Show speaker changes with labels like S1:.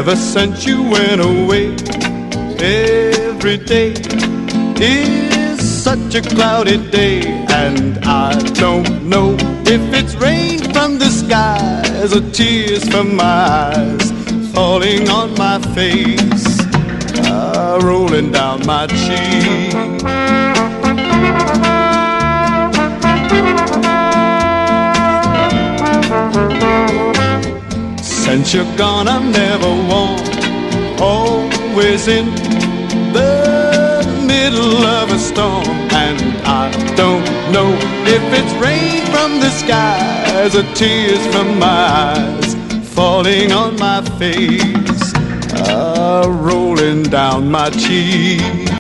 S1: Ever since you went away, every day is such a cloudy day, and I don't know if it's rain from the skies or tears from my eyes falling on my face, rolling down my cheek. Since you're gone, I'm never warm, always in the middle of a storm, and I don't know if it's rain from the skies or tears from my eyes falling on my face, rolling down my cheek.